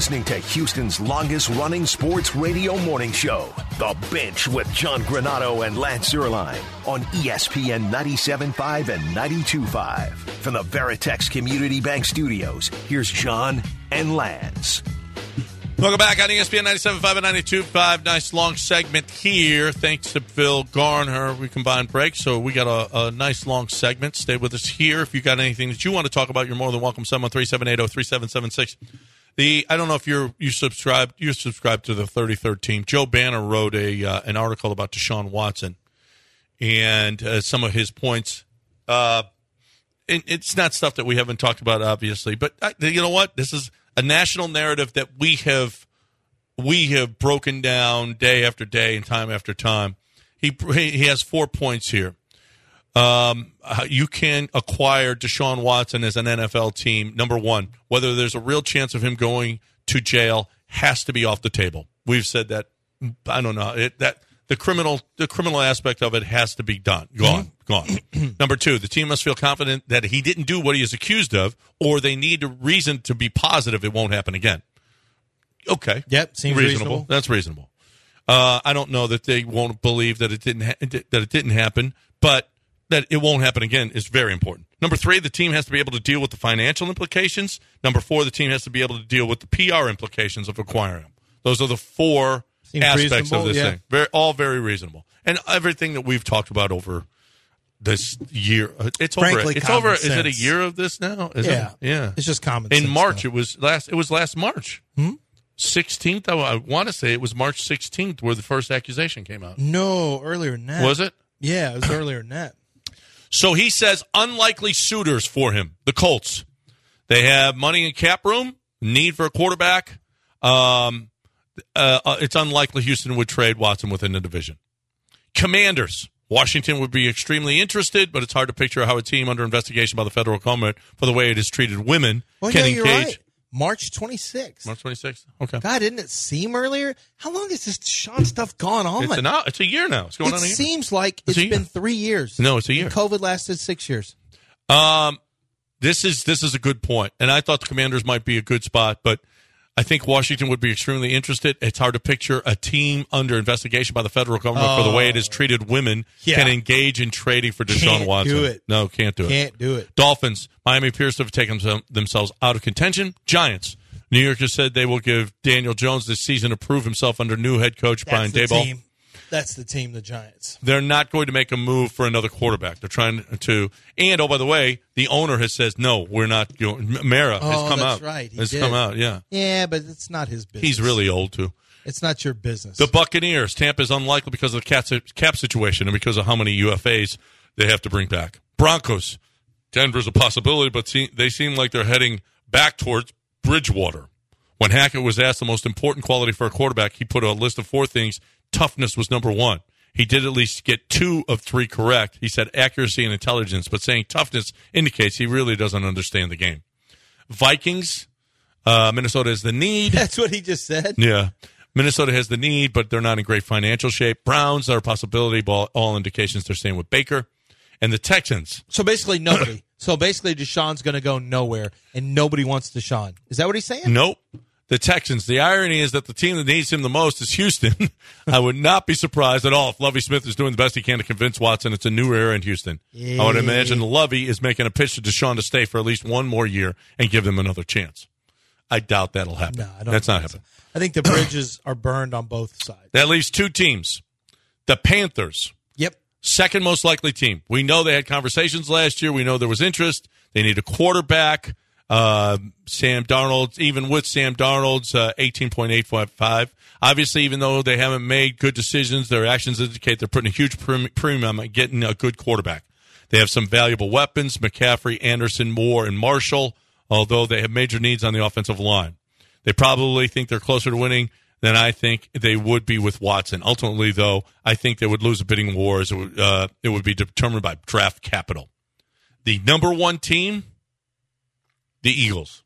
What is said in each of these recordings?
listening to Houston's longest-running sports radio morning show, The Bench with John Granato and Lance Zierlein on ESPN 97.5 and 92.5. From the Veritex Community Bank Studios, here's John and Lance. Welcome back on ESPN 97.5 and 92.5. Nice long segment here. Thanks to Phil Garner. We combined breaks, so we got a nice long segment. Stay with us here. If you got anything that you want to talk about, you're more than welcome. 713-780-3776. I don't know if you're subscribed to the 33rd team. Joe Banner wrote an article about Deshaun Watson and some of his points. It's not stuff that we haven't talked about, obviously, but you know what? This is a national narrative that we have broken down day after day and time after time. He has 4 points here. You can acquire Deshaun Watson as an NFL team. Number one, whether there's a real chance of him going to jail has to be off the table. We've said that. I don't know that the criminal aspect of it has to be gone. Number two, the team must feel confident that he didn't do what he is accused of, or they need a reason to be positive it won't happen again. Okay. Yep, seems reasonable. That's reasonable. I don't know that they won't believe that it didn't happen, but that it won't happen again is very important. Number three, the team has to be able to deal with the financial implications. Number four, the team has to be able to deal with the PR implications of acquiring him. Those are the four aspects of this thing. All very reasonable. And everything that we've talked about over this year, it's Frankly, over. Sense. Is it a year of this now? Yeah. It's just common sense. In March, stuff. it was last March. 16th, I want to say it was March 16th where the first accusation came out. No, earlier than that. Was it? Yeah, it was earlier than that. So he says unlikely suitors for him, the Colts. They have money and cap room, need for a quarterback. It's unlikely Houston would trade Watson within the division. Commanders. Washington would be extremely interested, but it's hard to picture how a team under investigation by the federal government for the way it has treated women can engage. Right. March 26th. March 26th? Okay. God, didn't it seem earlier? How long has this Deshaun stuff gone on? It's a year now. It's going on a year. It seems like it's been 3 years. No, it's a year. And COVID lasted 6 years. This is a good point, and I thought the Commanders might be a good spot, but I think Washington would be extremely interested. It's hard to picture a team under investigation by the federal government for the way it has treated women can engage in trading for Deshaun Watson. Do it. No, can't do it. Can't do it. Dolphins. Miami appears to have taken themselves out of contention. Giants. New York has said they will give Daniel Jones this season to prove himself under new head coach Brian Daboll. That's the team, the Giants. They're not going to make a move for another quarterback. They're trying to. And, oh, by the way, the owner has said, no, we're not going. Mara has come out. Right. Come out, yeah. Yeah, but it's not his business. He's really old, too. It's not your business. The Buccaneers. Tampa is unlikely because of the cap situation and because of how many UFAs they have to bring back. Broncos. Denver's a possibility, but they seem like they're heading back towards Bridgewater. When Hackett was asked the most important quality for a quarterback, he put a list of 4 things. Toughness was number 1. He did at least get 2 of 3 correct. He said accuracy and intelligence, but saying toughness indicates he really doesn't understand the game. Vikings, Minnesota has the need. That's what he just said? Yeah. Minnesota has the need, but they're not in great financial shape. Browns are a possibility, but all indications they're staying with Baker. And the Texans. So basically nobody. So basically Deshaun's going to go nowhere, and nobody wants Deshaun. Is that what he's saying? Nope. The Texans. The irony is that the team that needs him the most is Houston. I would not be surprised at all if Lovie Smith is doing the best he can to convince Watson it's a new era in Houston. Yeah. I would imagine Lovie is making a pitch to Deshaun to stay for at least one more year and give them another chance. I doubt that'll happen. No, I don't. That's not happening. I think the bridges are burned on both sides. That leaves 2 teams. The Panthers. Yep. Second most likely team. We know they had conversations last year. We know there was interest. They need a quarterback. Sam Darnold, even with Sam Darnold's 18.855. Obviously, even though they haven't made good decisions, their actions indicate they're putting a huge premium on getting a good quarterback. They have some valuable weapons, McCaffrey, Anderson, Moore, and Marshall, although they have major needs on the offensive line. They probably think they're closer to winning than I think they would be with Watson. Ultimately, though, I think they would lose a bidding war as it would be determined by draft capital. The number 1 team, the Eagles.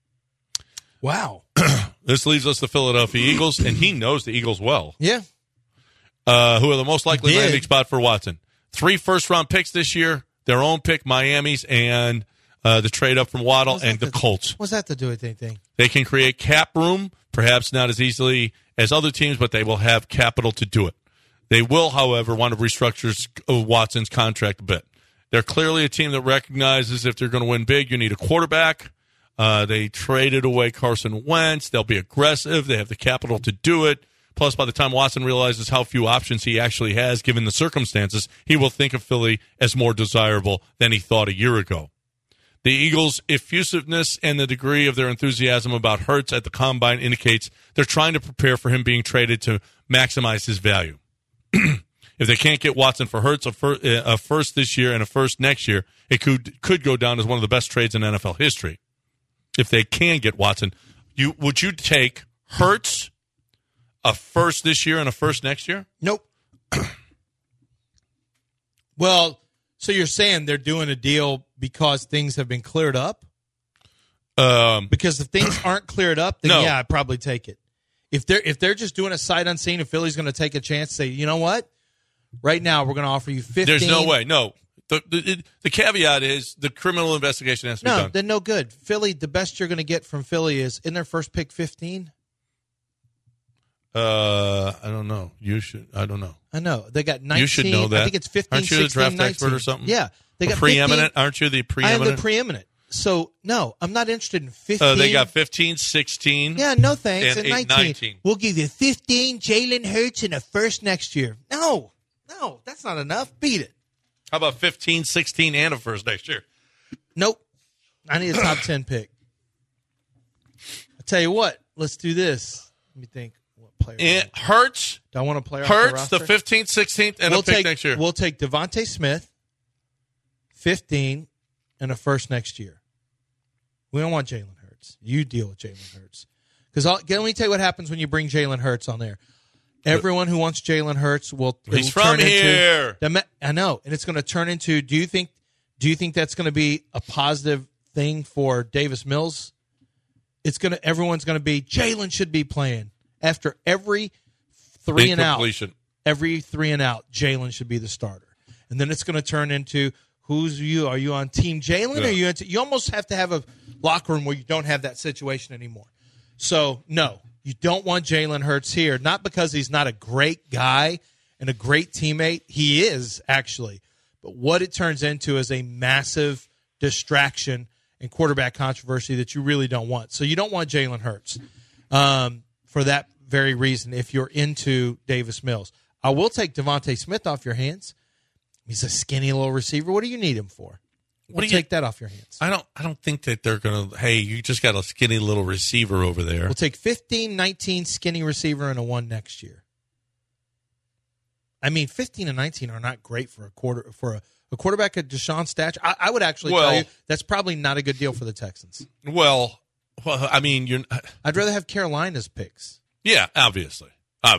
Wow. This leaves us the Philadelphia Eagles, and he knows the Eagles well. Yeah. Who are the most likely landing spot for Watson. 3 first-round picks this year, their own pick, Miami's, and the trade up from Waddle, and the Colts. What's that to do with anything? They can create cap room, perhaps not as easily as other teams, but they will have capital to do it. They will, however, want to restructure Watson's contract a bit. They're clearly a team that recognizes if they're going to win big, you need a quarterback. They traded away Carson Wentz. They'll be aggressive. They have the capital to do it. Plus, by the time Watson realizes how few options he actually has, given the circumstances, he will think of Philly as more desirable than he thought a year ago. The Eagles' effusiveness and the degree of their enthusiasm about Hurts at the Combine indicates they're trying to prepare for him being traded to maximize his value. If they can't get Watson for Hurts, a first this year and a first next year, it could go down as one of the best trades in NFL history. If they can get Watson, would you take Hurts, a first this year and a first next year? Nope. Well, so you're saying they're doing a deal because things have been cleared up? Because if things aren't cleared up, then no. Yeah, I'd probably take it. If they're just doing a sight unseen, if Philly's going to take a chance, say, you know what? Right now, we're going to offer you 15. There's no way. No. The caveat is the criminal investigation has to be done. No, then no good. Philly, the best you're going to get from Philly is in their first pick 15. I don't know. You should. I don't know. I know. They got 19. You should know that. I think it's 15, Aren't you 16, the draft 19. expert or something? Yeah. They got preeminent. 15. Aren't you the preeminent? I am the preeminent. So, no, I'm not interested in 15. They got 15, 16. Yeah, no thanks. And And 19. We'll give you 15 Jalen Hurts and a first next year. No, that's not enough. Beat it. How about 15, 16, and a first next year? Nope. I need a top 10 pick. I tell you what, let's do this. Let me think. What player? Hurts. Do I want to play off Hurts, the the roster? 15th, 16th, and a pick next year. We'll take Devontae Smith, 15, and a first next year. We don't want Jalen Hurts. You deal with Jalen Hurts. Because let me tell you what happens when you bring Jalen Hurts on there. Everyone who wants Jalen Hurts will. He's from here. I know, and it's going to turn into. Do you think that's going to be a positive thing for Davis Mills? Everyone's going to be Jalen should be playing after every three and out. Every 3 and out, Jalen should be the starter, and then it's going to turn into who's you? Are you on Team Jalen? Yeah. Or are you? You almost have to have a locker room where you don't have that situation anymore. So no. You don't want Jalen Hurts here, not because he's not a great guy and a great teammate. He is, actually. But what it turns into is a massive distraction and quarterback controversy that you really don't want. So you don't want Jalen Hurts for that very reason if you're into Davis Mills. I will take Devontae Smith off your hands. He's a skinny little receiver. What do you need him for? Take that off your hands. I don't think that they're going to, hey, you just got a skinny little receiver over there. We'll take 15, 19 skinny receiver and a 1 next year. I mean, 15 and 19 are not great for a quarterback at Deshaun's stature. I would actually tell you that's probably not a good deal for the Texans. Well, I mean, I'd rather have Carolina's picks. Yeah, obviously. Now,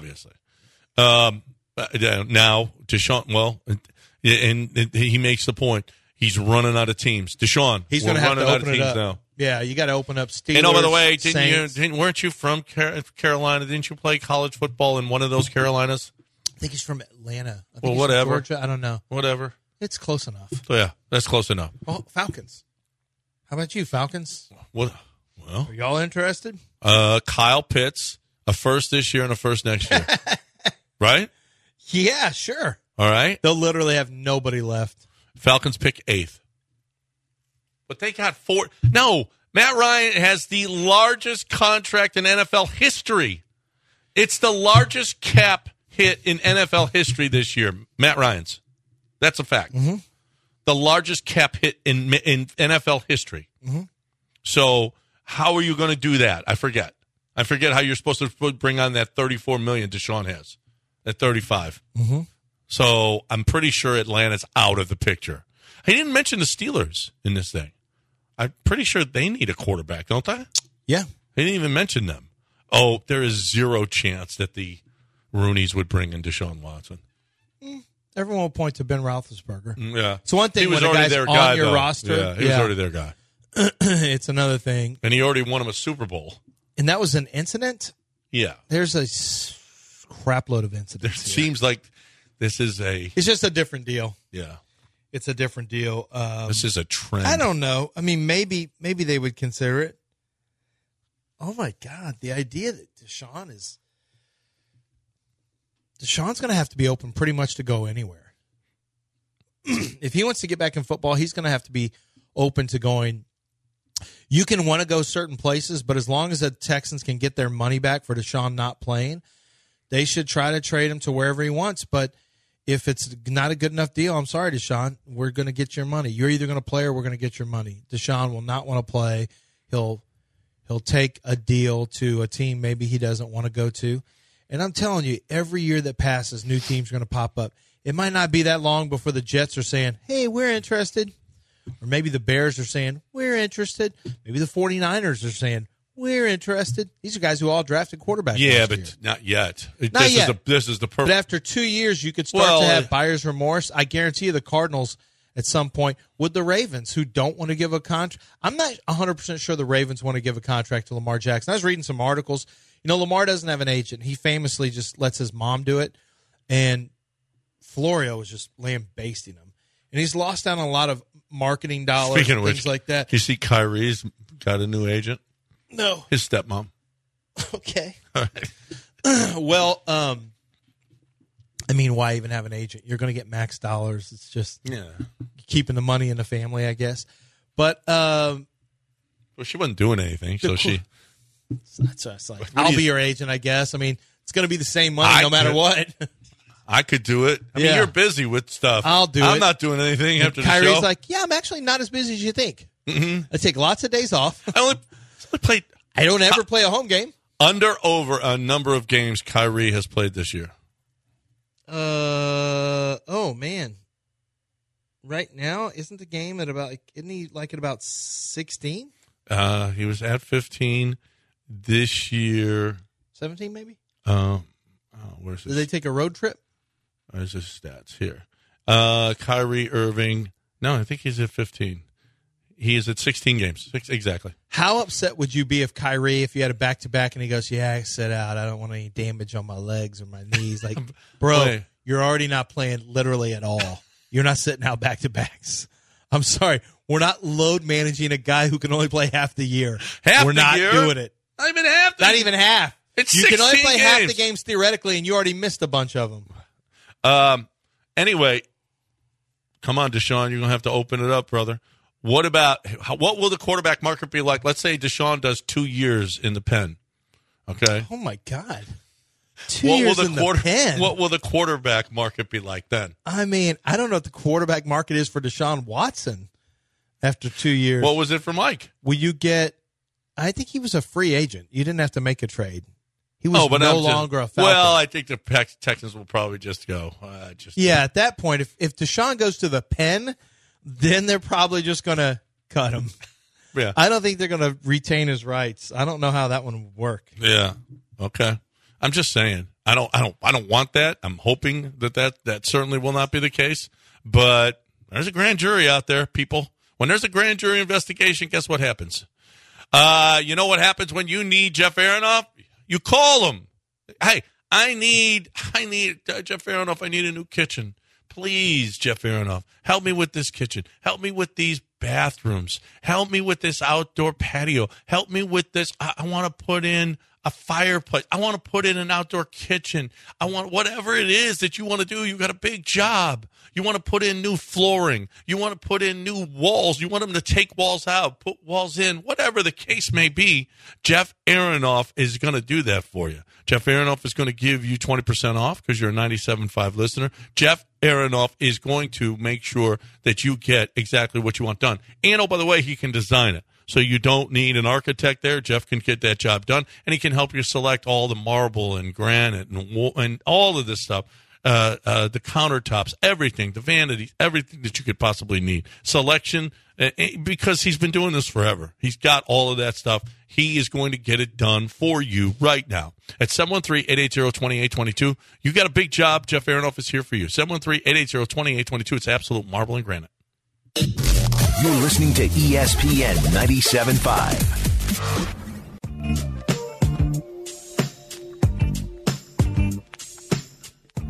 Deshaun, and he makes the point. He's running out of teams. Deshaun, he's going to have to open it up now. Yeah, you got to open up Steelers. And by the way, weren't you from Carolina? Didn't you play college football in one of those Carolinas? I think he's from Atlanta. I think well, whatever. Georgia. I don't know. Whatever. It's close enough. So, yeah, that's close enough. Well, Falcons. How about you, Falcons? Well, are y'all interested? Kyle Pitts, a first this year and a first next year. Right? Yeah, sure. All right. They'll literally have nobody left. Falcons pick 8th. But they got 4. No, Matt Ryan has the largest contract in NFL history. It's the largest cap hit in NFL history this year, Matt Ryan's. That's a fact. Mm-hmm. The largest cap hit in NFL history. Mm-hmm. So how are you going to do that? I forget how you're supposed to bring on that $34 million Deshaun has at 35. Mm-hmm. So I'm pretty sure Atlanta's out of the picture. He didn't mention the Steelers in this thing. I'm pretty sure they need a quarterback, don't they? Yeah. He didn't even mention them. Oh, there is zero chance that the Rooneys would bring in Deshaun Watson. Everyone will point to Ben Roethlisberger. Yeah. It's one thing he was when a already guy's their on guy, your though. roster. Yeah, he was already their guy. It's another thing. And he already won him a Super Bowl. And that was an incident? Yeah. There's a crap load of incidents. It seems like this is It's just a different deal. Yeah. it's a different deal. This is a trend. I don't know. I mean, maybe they would consider it. Oh my God, the idea that Deshaun's going to have to be open pretty much to go anywhere. If he wants to get back in football, he's going to have to be open to going. You can want to go certain places, but as long as the Texans can get their money back for Deshaun not playing, they should try to trade him to wherever he wants. But if it's not a good enough deal, I'm sorry, Deshaun, we're going to get your money. You're either going to play or we're going to get your money. Deshaun will not want to play. He'll take a deal to a team maybe he doesn't want to go to. And I'm telling you, every year that passes, new teams are going to pop up. It might not be that long before the Jets are saying, hey, we're interested. Or maybe the Bears are saying, we're interested. Maybe the 49ers are saying, we're interested. These are guys who all drafted quarterbacks. Yeah, but not yet. This is the perfect. But after 2 years, you could start to have buyer's remorse. I guarantee you the Cardinals at some point with the Ravens who don't want to give a contract. I'm not 100% sure the Ravens want to give a contract to Lamar Jackson. I was reading some articles. You know, Lamar doesn't have an agent. He famously just lets his mom do it. And Florio was just lambasting him. And he's lost out on a lot of marketing dollars. Speaking of things which, like that. You see Kyrie's got a new agent? No. His stepmom. Okay. All right. Well, I mean, why even have an agent? You're going to get max dollars. It's just keeping the money in the family, I guess. But well, she wasn't doing anything, so she. That's like, I'll be your agent, I guess. I mean, it's going to be the same money no matter what. I could do it. I mean, you're busy with stuff. I'll do it. I'm not doing anything after the show. Kyrie's like, yeah, I'm actually not as busy as you think. Mm-hmm. I take lots of days off. I only played. I don't ever play a home game. Over a number of games Kyrie has played this year. Oh man. Right now, isn't the game at about? Isn't he like at about 16? He was at 15 this year. 17 maybe. Where's his? Did they take a road trip? Where's his stats here? Kyrie Irving. No, I think he's at 15. He is at 16 games. Exactly. How upset would you be if Kyrie, if you had a back-to-back and he goes, yeah, I sit out. I don't want any damage on my legs or my knees. Like, bro, you're already not playing literally at all. You're not sitting out back-to-backs. I'm sorry. We're not load managing a guy who can only play half the year. We're not doing it. Not even half. Not even half. You can only play half the games theoretically, and you already missed a bunch of them. Anyway, come on, Deshaun. You're going to have to open it up, brother. What will the quarterback market be like? Let's say Deshaun does 2 years in the pen. Okay. Oh, my God. 2 years in the pen. What will the quarterback market be like then? I mean, I don't know what the quarterback market is for Deshaun Watson after 2 years. What was it for Mike? Will you get – I think he was a free agent. You didn't have to make a trade. He was no longer a Falcon. Well, I think the Texans will probably just go. At that point, if Deshaun goes to the pen, then they're probably just going to cut him. Yeah. I don't think they're going to retain his rights. I don't know how that one would work. Yeah. Okay. I'm just saying. I don't want that. I'm hoping that certainly will not be the case. But there's a grand jury out there, people. When there's a grand jury investigation, guess what happens? You know what happens when you need Jeff Aronoff? You call him. Hey, I need Jeff Aronoff. I need a new kitchen. Please, Jeff Aronoff, help me with this kitchen. Help me with these bathrooms. Help me with this outdoor patio. Help me with this. I want to put in a fireplace. I want to put in an outdoor kitchen. I want whatever it is that you want to do. You got a big job. You want to put in new flooring. You want to put in new walls. You want them to take walls out, put walls in, whatever the case may be. Jeff Aronoff is going to do that for you. Jeff Aronoff is going to give you 20% off because you're a 97.5 listener. Jeff Aronoff is going to make sure that you get exactly what you want done. And, oh, by the way, he can design it. So you don't need an architect there. Jeff can get that job done, and he can help you select all the marble and granite and all of this stuff. The countertops, everything, the vanities, everything that you could possibly need. Selection, because he's been doing this forever. He's got all of that stuff. He is going to get it done for you right now. At 713-880-2822. You got a big job. Jeff Aronoff is here for you. 713-880-2822. It's absolute marble and granite. You're listening to ESPN 97.5.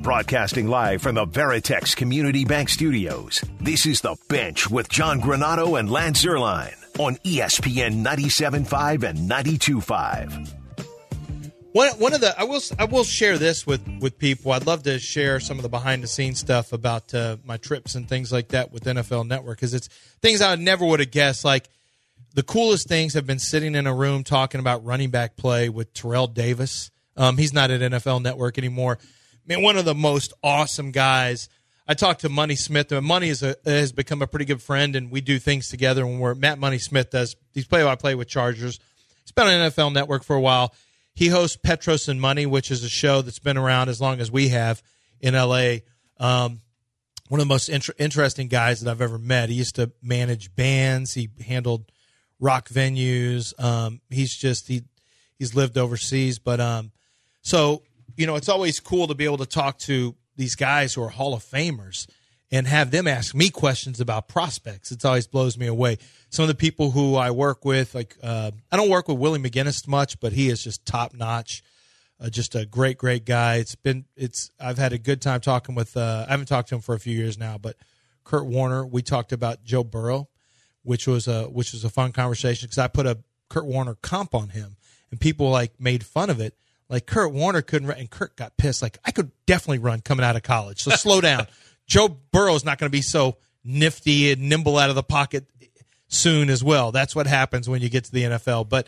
Broadcasting live from the Veritex Community Bank Studios, this is The Bench with John Granato and Lance Zierlein on ESPN 97.5 and 92.5. One of the I will share this with people. I'd love to share some of the behind the scenes stuff about my trips and things like that with NFL Network, because it's things I never would have guessed. Like, the coolest things have been sitting in a room talking about running back play with Terrell Davis. He's not at NFL Network anymore. I mean, one of the most awesome guys. I talked to Money Smith. Money has become a pretty good friend, and we do things together. When Matt Money Smith he's play-by-play with Chargers. He's been on NFL Network for a while. He hosts Petros and Money, which is a show that's been around as long as we have in L.A. One of the most interesting guys that I've ever met. He used to manage bands. He handled rock venues. He's lived overseas, but so. It's always cool to be able to talk to these guys who are Hall of Famers and have them ask me questions about prospects. It always blows me away. Some of the people who I work with, like I don't work with Willie McGinnis much, but he is just top notch, just a great guy. I've had a good time talking with. I haven't talked to him for a few years now, but Kurt Warner. We talked about Joe Burrow, which was a fun conversation because I put a Kurt Warner comp on him, and people made fun of it. Like, Kurt Warner couldn't run, and Kurt got pissed. Like, I could definitely run coming out of college, so slow down. Joe Burrow's not going to be so nifty and nimble out of the pocket soon as well. That's what happens when you get to the NFL. But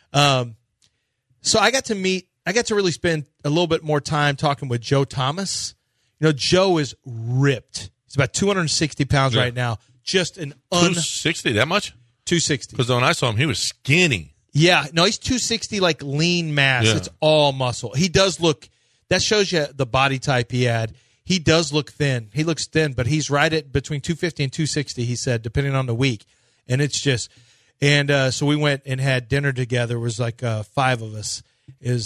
so I got to really spend a little bit more time talking with Joe Thomas. Joe is ripped. He's about 260 pounds right now. Just an 260, that much? 260. Because when I saw him, he was skinny. Yeah, no, he's 260, like lean mass. Yeah. It's all muscle. He does look, that shows you the body type he had. He does look thin. He looks thin, but he's right at between 250 and 260, he said, depending on the week. And it's just, so we went and had dinner together. It was like 5 of us. Here's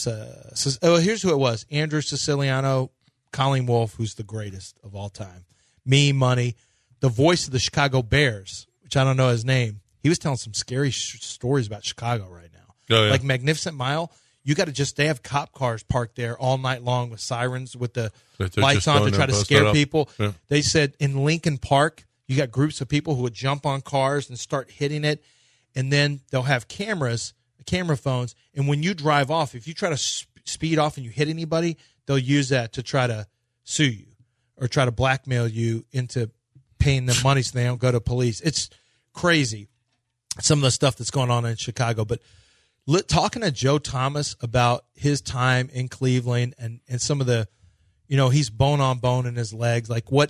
who it was. Andrew Siciliano, Colleen Wolfe, who's the greatest of all time. Me, Money, the voice of the Chicago Bears, which I don't know his name. He was telling some scary stories about Chicago right now. Oh, yeah. Like Magnificent Mile, you got to they have cop cars parked there all night long with sirens with the lights on to try to scare people. Yeah. They said in Lincoln Park, you got groups of people who would jump on cars and start hitting it, and then they'll have camera phones, and when you drive off, if you try to speed off and you hit anybody, they'll use that to try to sue you or try to blackmail you into paying them money so they don't go to police. It's crazy. Some of the stuff that's going on in Chicago. But talking to Joe Thomas about his time in Cleveland and some of the, he's bone on bone in his legs, like what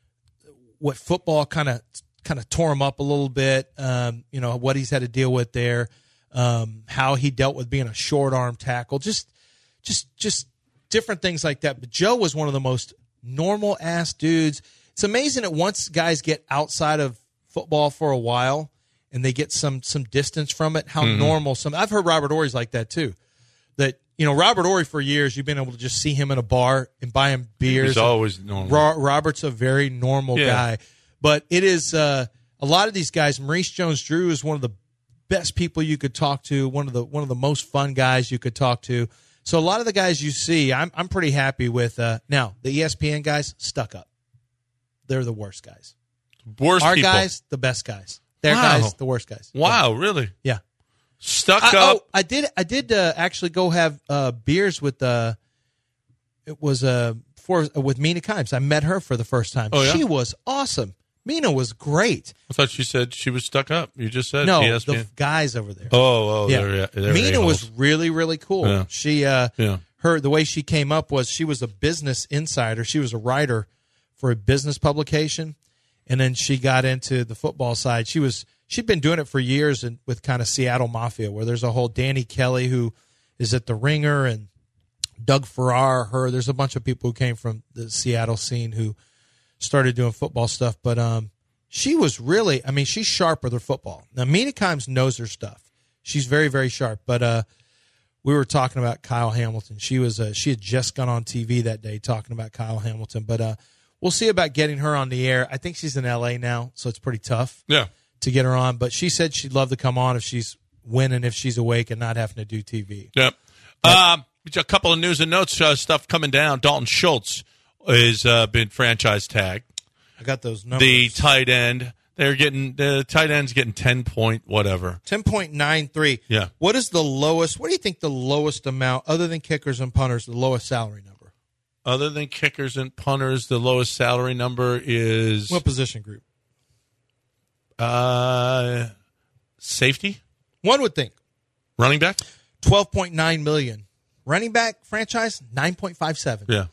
football kind of tore him up a little bit, what he's had to deal with there, how he dealt with being a short arm tackle, just different things like that. But Joe was one of the most normal ass dudes. It's amazing that once guys get outside of football for a while, and they get some distance from it, how normal some – I've heard Robert Horry's like that too. That, Robert Horry for years, you've been able to just see him in a bar and buy him beers. He's always normal. Robert's a very normal guy. But it is a lot of these guys – Maurice Jones-Drew is one of the best people you could talk to, one of the most fun guys you could talk to. So a lot of the guys you see, I'm pretty happy with. Now, the ESPN guys, stuck up. They're the worst guys. Our people. Guys, the best guys. Their guys, the worst guys. Wow, really? Yeah. Stuck up. I did actually go have beers with with Mina Kimes. I met her for the first time. Oh, yeah? She was awesome. Mina was great. I thought you said she was stuck up. You just said no. ESPN. The guys over there. Oh, yeah. Mina was really, really cool. Yeah. She the way she came up was she was a business insider. She was a writer for a business publication. And then she got into the football side. She'd been doing it for years with kind of Seattle Mafia, where there's a whole Danny Kelly who is at the Ringer and Doug Farrar. There's a bunch of people who came from the Seattle scene who started doing football stuff. But she was really, she's sharp with her football. Now, Mina Kimes knows her stuff. She's very, very sharp. But we were talking about Kyle Hamilton. She had just gone on TV that day talking about Kyle Hamilton. But we'll see about getting her on the air. I think she's in L.A. now, so it's pretty tough to get her on. But she said she'd love to come on if she's winning, if she's awake and not having to do TV. Yep. A couple of news and notes stuff coming down. Dalton Schultz has been franchise tagged. I got those numbers. The tight end, the tight end's getting 10 point whatever. 10.93. Yeah. What is the lowest? What do you think the lowest amount, other than kickers and punters, the lowest salary number? Other than kickers and punters, the lowest salary number is What position group? Safety. One would think. Running back. $12.9 million. Running back franchise, 9.57. Yeah.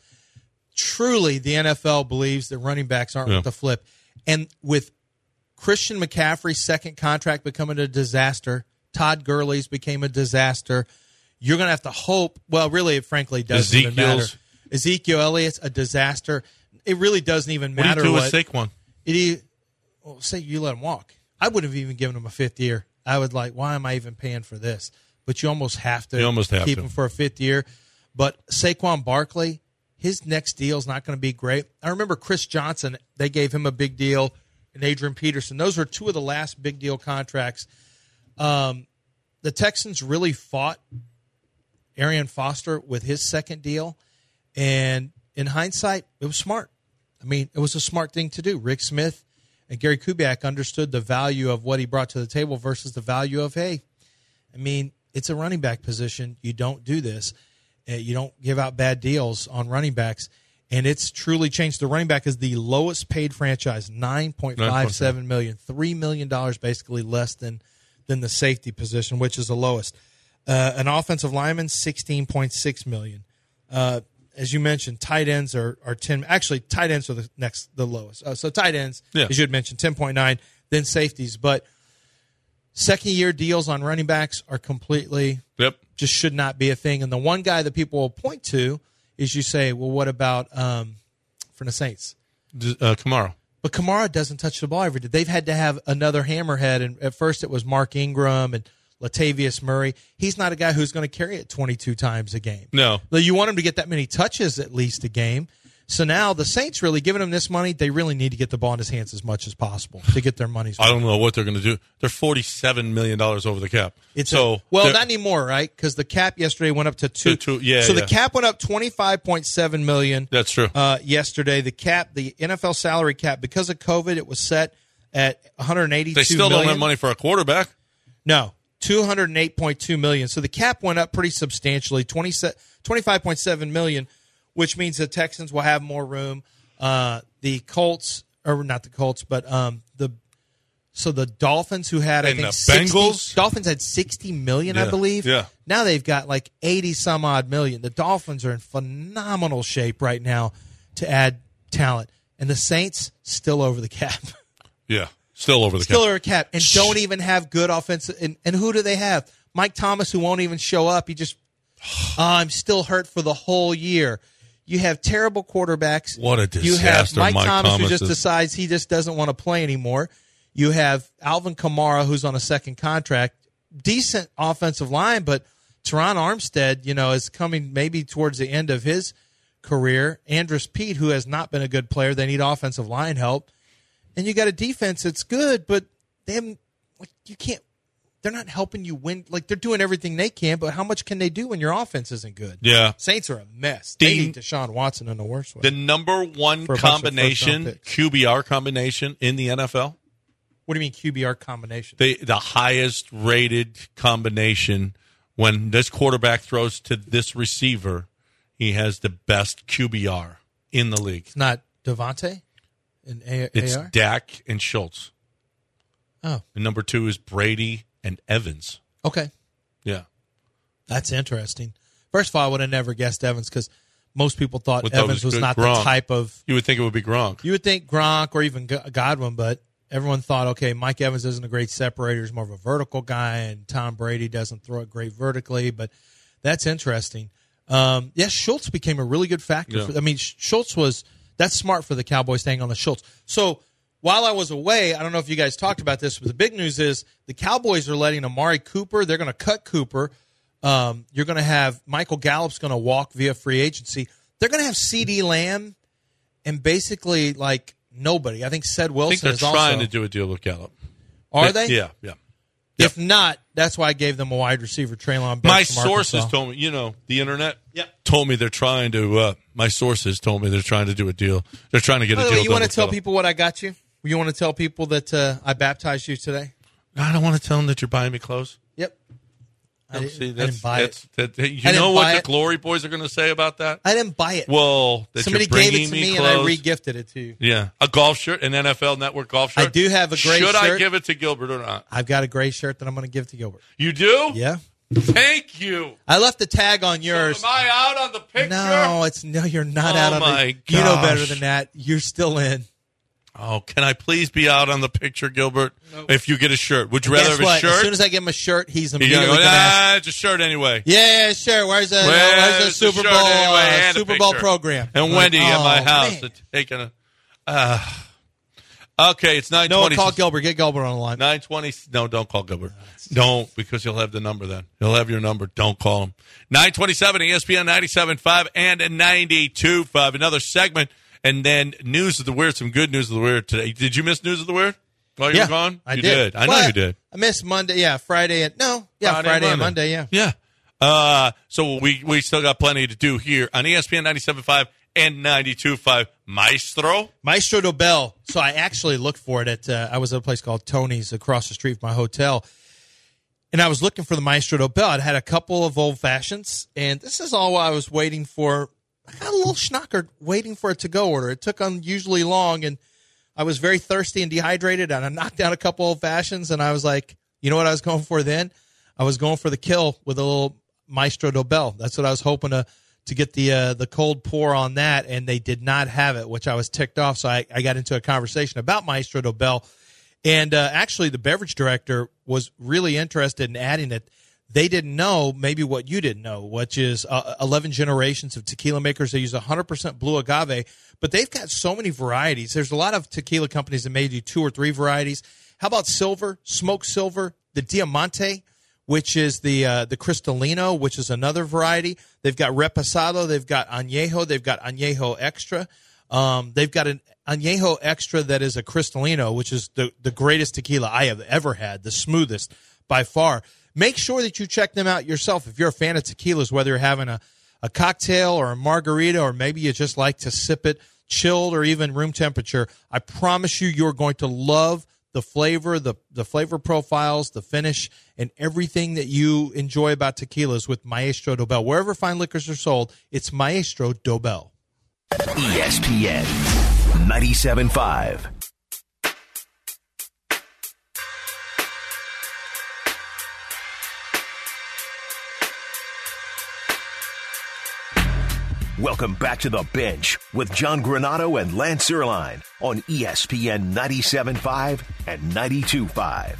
Truly, the NFL believes that running backs aren't with the flip. And with Christian McCaffrey's second contract becoming a disaster, Todd Gurley's became a disaster, you're going to have to hope. Well, really, it frankly doesn't even matter. Ezekiel Elliott's a disaster. It really doesn't even matter. What do you do with Saquon? Well, say you let him walk. I wouldn't have even given him a fifth year. I would why am I even paying for this? But you almost have to keep him for a fifth year. But Saquon Barkley, his next deal is not going to be great. I remember Chris Johnson, they gave him a big deal, and Adrian Peterson. Those were two of the last big deal contracts. The Texans really fought Arian Foster with his second deal, and in hindsight, it was smart. I mean, it was a smart thing to do. Rick Smith and Gary Kubiak understood the value of what he brought to the table versus the value of, hey, I mean, it's a running back position. You don't do this. You don't give out bad deals on running backs. And it's truly changed. The running back is the lowest paid franchise, $9.57 million, $3 million basically less than the safety position, which is the lowest. An offensive lineman, $16.6 million. As you mentioned, tight ends are 10. Actually, tight ends are the lowest. So tight ends, as you had mentioned, 10.9, then safeties. But second-year deals on running backs are completely just should not be a thing. And the one guy that people will point to is you say, well, what about for the Saints? Kamara. But Kamara doesn't touch the ball every day. They've had to have another hammerhead. And at first it was Mark Ingram and Latavius Murray. He's not a guy who's going to carry it 22 times a game. No. You want him to get that many touches at least a game. So now the Saints really giving him this money, they really need to get the ball in his hands as much as possible to get their money's worth. I don't know what they're going to do. They're $47 million over the cap. Not anymore, right? Because the cap yesterday went up to two. The cap went up $25.7 million. That's true. Yesterday, the NFL salary cap, because of COVID, it was set at $182 They still don't have money for a quarterback. No, $208.2 million. So the cap went up pretty substantially, $25.7 million. Which means the Texans will have more room. The Colts, or not the Colts, but the Dolphins, who had and the Bengals, Dolphins had $60 million, I believe. Yeah. Now they've got like 80 some odd million. The Dolphins are in phenomenal shape right now to add talent, and the Saints still over the cap. Yeah, still over the cap, and don't even have good offensive. And who do they have? Mike Thomas, who won't even show up. He just, I'm still hurt for the whole year. You have terrible quarterbacks. What a disaster. You have Mike Thomas who just is. decides he just doesn't want to play anymore. You have Alvin Kamara, who's on a second contract. Decent offensive line, but Teron Armstead, is coming maybe towards the end of his career. Andrus Peat, who has not been a good player. They need offensive line help. And you got a defense that's good, but you can't. They're not helping you win. Like, they're doing everything they can, but how much can they do when your offense isn't good? Yeah. Saints are a mess. They need Deshaun Watson in the worst way. The number one combination, QBR combination in the NFL? What do you mean QBR combination? The highest rated combination. When this quarterback throws to this receiver, he has the best QBR in the league. It's not Devontae and AR? It's Dak and Schultz. Oh. And number 2 is Brady and Evans. Okay. Yeah. That's interesting. First of all, I would have never guessed Evans because most people thought Evans was not Gronk. the type of... You would think it would be Gronk. You would think Gronk or even Godwin, but everyone thought, okay, Mike Evans isn't a great separator. He's more of a vertical guy, and Tom Brady doesn't throw it great vertically, but that's interesting. Yes, Schultz became a really good factor. Yeah. Schultz was... That's smart for the Cowboys staying on the Schultz. So... While I was away, I don't know if you guys talked about this, but the big news is the Cowboys are letting Amari Cooper. They're going to cut Cooper. You're going to have Michael Gallup's going to walk via free agency. They're going to have CeeDee Lamb and basically like nobody. I think Sed Wilson is also. I think they're trying to do a deal with Gallup. Are they? Yeah. If not, that's why I gave them a wide receiver, Treylon Burks. My from sources Arkansas. told me, the internet Yep. told me they're trying to, my sources told me they're trying to do a deal. They're trying to get By a the deal way, you done want to with tell Phillip. people what I got you? You want to tell people that I baptized you today? I don't want to tell them that you're buying me clothes. Yep. I See, buy it. you know what the Glory Boys are going to say about that? I didn't buy it. Well, that Somebody you're bringing gave it to me, and clothes. I re-gifted it to you. Yeah, a golf shirt, an NFL Network golf shirt. I do have a gray Should I shirt. give it to Gilbert or not? I've got a gray shirt that I'm going to give to Gilbert. You do? Yeah. Thank you. I left the tag on yours. So am I out on the picture? No, you're not Oh, out on my it. You know gosh. better than that. You're still in. Oh, can I please be out on the picture, Gilbert? Nope. If you get a shirt, would you rather Guess have a what? shirt? As soon as I give him a shirt, he's You're immediately gonna going go, to ask. it's a shirt anyway. Yeah, sure. Where's the Where's Super the Bowl shirt anyway? And a Super Bowl picture. program? And Wendy at my house man. taking a. Okay, it's 9:20. No, call Gilbert. Get Gilbert on the line. 9:20. No, don't call Gilbert. Don't, because he'll have the number then. He'll have your number. Don't call him. 9:27, ESPN 97.5 and 92.5. Another segment, and then News of the Weird. Some good News of the Weird today. Did you miss News of the Weird while you were gone? I You did. I know Well, you did. I missed Monday. Yeah, Friday and Friday and Monday. Yeah. Yeah. So we still got plenty to do here on ESPN 97.5 and 92.5. Maestro Dobel. So I actually looked for it at, I was at a place called Tony's across the street from my hotel. And I was looking for the Maestro Dobel. I'd had a couple of old fashions, and this is all I was waiting for. I got a little schnockered waiting for a to-go order. It took unusually long, and I was very thirsty and dehydrated, and I knocked down a couple old fashions, and I was like, you know what I was going for then? I was going for the kill with a little Maestro Dobel. That's what I was hoping to get the cold pour on that, and they did not have it, which I was ticked off. So I got into a conversation about Maestro Dobel, and actually the beverage director was really interested in adding it. They didn't know maybe what you didn't know, which is 11 generations of tequila makers. They use 100% blue agave, but they've got so many varieties. There's a lot of tequila companies that may do 2 or 3 varieties. How about silver, smoked silver, the Diamante, which is the Cristalino, which is another variety. They've got Reposado. They've got Añejo. They've got Añejo Extra. They've got an Añejo Extra that is a Cristalino, which is the greatest tequila I have ever had, the smoothest by far. Make sure that you check them out yourself if you're a fan of tequilas, whether you're having a cocktail or a margarita, or maybe you just like to sip it chilled or even room temperature. I promise you're going to love the flavor, the flavor profiles, the finish, and everything that you enjoy about tequilas with Maestro Dobel. Wherever fine liquors are sold, it's Maestro Dobel. ESPN 97.5. Welcome back to The Bench with John Granato and Lance Erline on ESPN 97.5 and 92.5.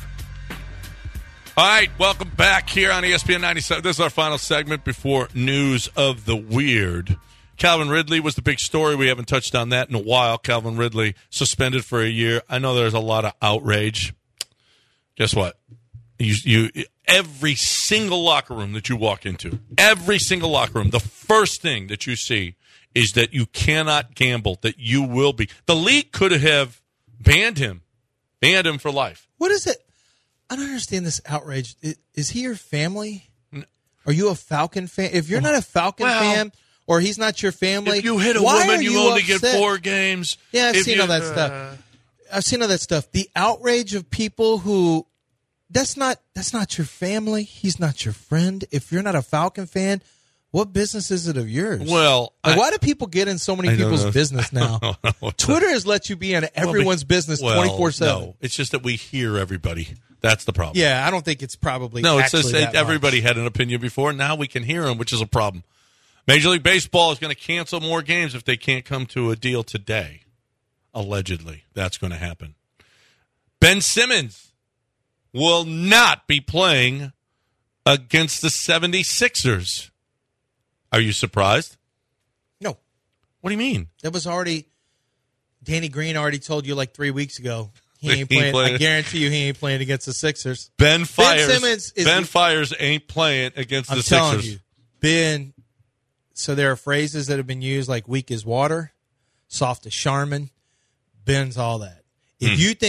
All right, welcome back here on ESPN 97. This is our final segment before News of the Weird. Calvin Ridley was the big story. We haven't touched on that in a while. Calvin Ridley suspended for a year. I know there's a lot of outrage. Guess what? You every single locker room that you walk into, every single locker room, the first thing that you see is that you cannot gamble, that you will be. The league could have banned him for life. What is it? I don't understand this outrage. Is he your family? Are you a Falcon fan? If you're not a Falcon fan, or he's not your family, if you hit a why woman, are you only get 4 games. Yeah, I've seen all that stuff. I've seen all that stuff. The outrage of people who that's not your family. He's not your friend. If you're not a Falcon fan, what business is it of yours? Well, why do people get in so many people's business now? Twitter has let you be in everyone's business 24/7. No, it's just that we hear everybody. That's the problem. Yeah, I don't think it's probably it's just that everybody much. had an opinion before. Now we can hear them, which is a problem. Major League Baseball is going to cancel more games if they can't come to a deal today. Allegedly, that's going to happen. Ben Simmons will not be playing against the 76ers. Are you surprised? No. What do you mean? That was already Danny Green already told you like 3 weeks ago. He ain't He playing. playing. I guarantee you he ain't playing against the Sixers. Ben Simmons is Fires ain't playing against the telling Sixers. you. Ben, so there are phrases that have been used like weak as water, soft as Charmin. Ben's all that. If you think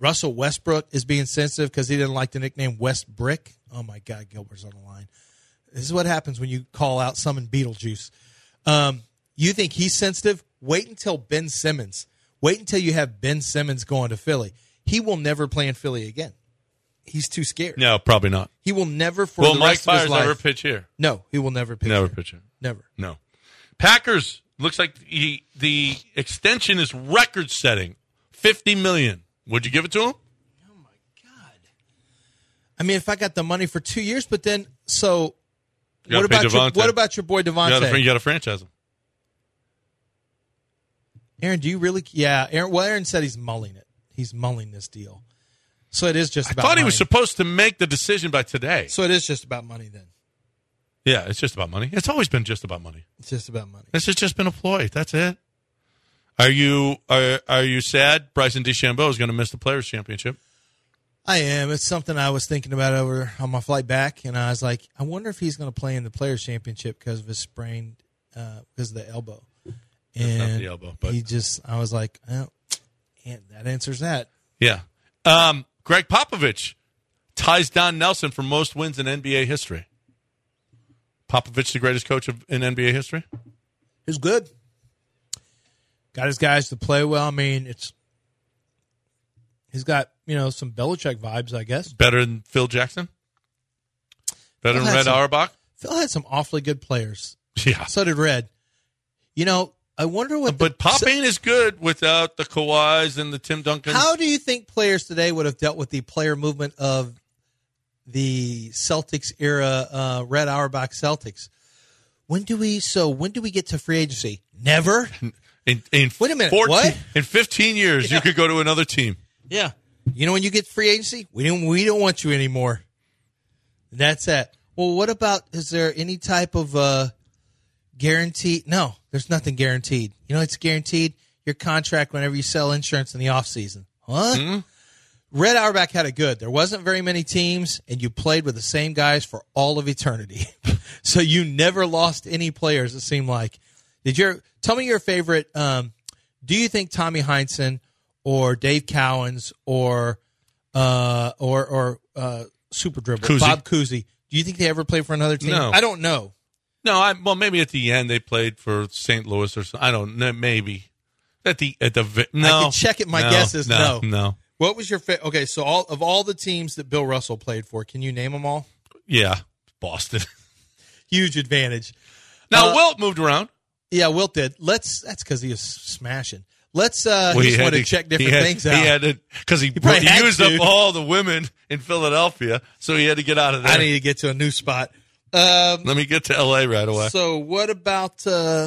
Russell Westbrook is being sensitive because he didn't like the nickname West Brick. Oh, my God, Gilbert's on the line. This is what happens when you call out summon Beetlejuice. You think he's sensitive? Wait until Ben Simmons. Wait until you have Ben Simmons going to Philly. He will never play in Philly again. He's too scared. No, probably not. He will never for Will the Mike rest of his Byers life. ever pitch here? No, he will never pitch. Never here. pitch here. Never. No. Packers, looks like the extension is record-setting. $50 million. Would you give it to him? Oh, my God. I mean, if I got the money for 2 years, but then, so what about your boy Devontae? You got to franchise him. Aaron, do you really? Yeah, Aaron said he's mulling it. He's mulling this deal. So it is just about I thought money. he was supposed to make the decision by today. So it is just about money then. Yeah, it's just about money. It's always been just about money. It's just about money. This has just been a ploy. That's it. Are you sad Bryson DeChambeau is going to miss the Players' Championship? I am. It's something I was thinking about over on my flight back, and I was like, I wonder if he's going to play in the Players' Championship because of his sprained, because of the elbow. And not the elbow, but I was like, well, and that answers that. Yeah. Greg Popovich ties Don Nelson for most wins in NBA history. Popovich, the greatest coach in NBA history? He's good. Got his guys to play well. I mean, he's got, some Belichick vibes, I guess. Better than Phil Jackson? Better than Red Auerbach? Phil had some awfully good players. Yeah. So did Red. I wonder what. But Pop ain't as good without the Kawhis and the Tim Duncans. How do you think players today would have dealt with the player movement of the Celtics era, Red Auerbach Celtics? When do we get to free agency? Never. In Wait a minute. 14, what? In 15 years, you could go to another team. Yeah. When you get free agency, we don't want you anymore. That's it. Well, what about? Is there any type of guarantee? No, there's nothing guaranteed. It's guaranteed. Your contract whenever you sell insurance in the off season. Huh? Mm-hmm. Red Auerbach had it good. There wasn't very many teams, and you played with the same guys for all of eternity. So you never lost any players, it seemed like. Tell me your favorite. Do you think Tommy Heinsohn or Dave Cowens or Super Dribble, Cousy. Bob Cousy, do you think they ever played for another team? No. I don't know. No, maybe at the end they played for St. Louis or something. I don't know. Maybe no. I can check it. My guess is no. No. What was your favorite? Okay, so all the teams that Bill Russell played for, can you name them all? Yeah, Boston. Huge advantage. Now Wilt moved around. Yeah, Wilt did. That's because he was smashing. He just wanted to check different things out. He had to because he used up all the women in Philadelphia, so he had to get out of there. I need to get to a new spot. Let me get to L.A. right away. So what about?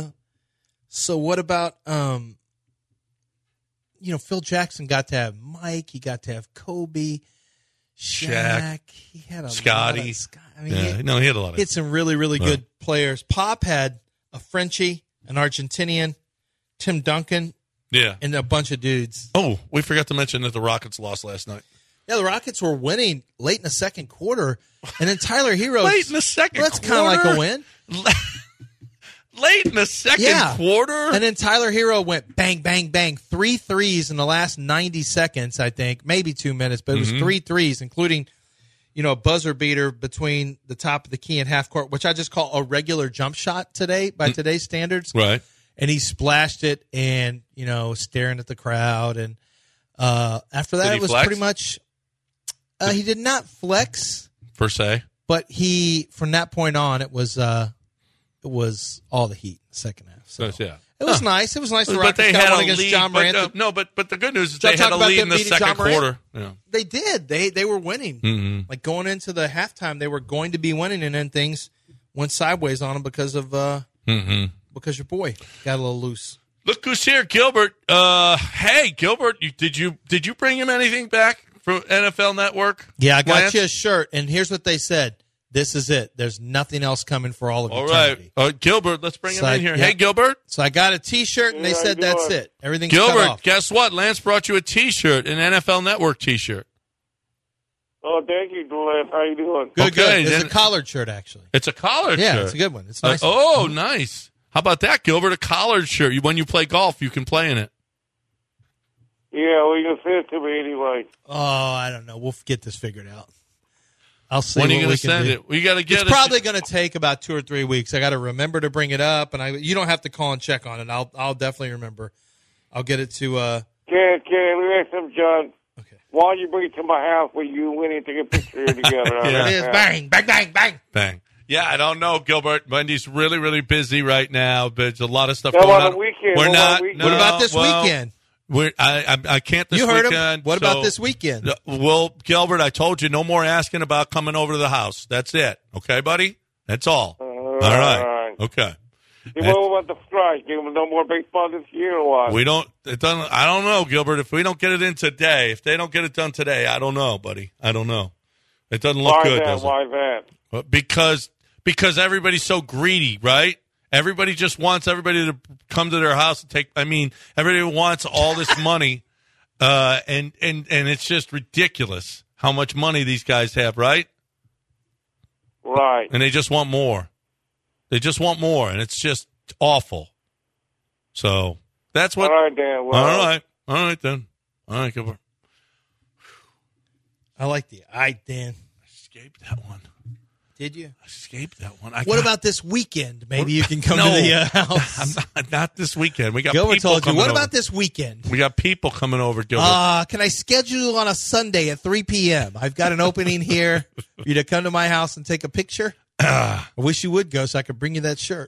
Phil Jackson got to have Mike. He got to have Kobe, Shaq. He had a Scotty. Lot of, he had a lot of. He had some really, really good players. Pop had a Frenchie, an Argentinian, Tim Duncan, and a bunch of dudes. Oh, we forgot to mention that the Rockets lost last night. Yeah, the Rockets were winning late in the second quarter, and then Tyler Hero. Late in the second quarter? That's kind of like a win. Late in the second quarter? And then Tyler Hero went bang, bang, bang. 3 threes in the last 90 seconds, I think. Maybe 2 minutes, but it was 3 threes, including, a buzzer beater between the top of the key and half court, which I just call a regular jump shot today by today's standards. Right. And he splashed it and, staring at the crowd. And after that, it was flex? Pretty much he did not flex. Per se. But from that point on, it was all the heat in the second half. So yeah. it was nice. It was nice. The but Rockets they got had one a against lead. John Morant. But the good news is they had a lead in the second quarter. Yeah. They did. They were winning. Mm-hmm. Like going into the halftime, they were going to be winning, and then things went sideways on them because of because your boy got a little loose. Look who's here, Gilbert. Hey, Gilbert, did you bring him anything back from NFL Network? Yeah, I got Lance? you a shirt, and here's what they said. This is it. There's nothing else coming for all of eternity. All right. Gilbert, let's bring him in here. Yeah. Hey, Gilbert. So I got a T-shirt, and they said that's it. Everything's Gilbert, cut off. guess what? Lance brought you a T-shirt, an NFL Network T-shirt. Oh, thank you, Lance. How you doing? Good, Okay, good. It's a collared shirt, actually. It's a collared shirt. Yeah, it's a good one. It's nice. Nice. How about that, Gilbert? A collared shirt. When you play golf, you can play in it. Yeah, well, you send it to me anyway. Oh, I don't know. We'll get this figured out. I'll see. When are you going to send it? We got to get It's probably going to take about 2 or 3 weeks. I got to remember to bring it up, and you don't have to call and check on it. I'll definitely remember. I'll get it to. Can we ask him, John? Okay. Why you bring it to my house when you went in to take a picture together? Yeah. It is bang, bang, bang, bang. Bang. Yeah, I don't know, Gilbert. Wendy's really, really busy right now, but there's a lot of stuff How going about on. the weekend? We're What not. about the weekend? No, What about this well, weekend? I can't this You heard weekend. him. What so- about this weekend? Well, Gilbert, I told you no more asking about coming over to the house. That's it. Okay, buddy? That's all. All right. Okay. What about the strike? Give them no more baseball this year or what? We don't. It doesn't. I don't know, Gilbert. If we don't get it in today, if they don't get it done today, I don't know, buddy. I don't know. It doesn't look good, does it? Why that? Because everybody's so greedy, right? Everybody just wants everybody to come to their house and take. I mean, everybody wants all this money, and it's just ridiculous how much money these guys have, right? Right. And they just want more. They just want more, and it's just awful. So that's what. All right, Dan. Well, All right then. All right, Gilbert. I like the Dan. I escaped that one. Did you? I escaped that one. What about this weekend? Maybe you can come No. to the house. not this weekend. We got Gilbert people told you. coming What over. about this weekend? We got people coming over, Gilbert. Can I schedule on a Sunday at 3 p.m.? I've got an opening here for you to come to my house and take a picture. I wish you would go so I could bring you that shirt.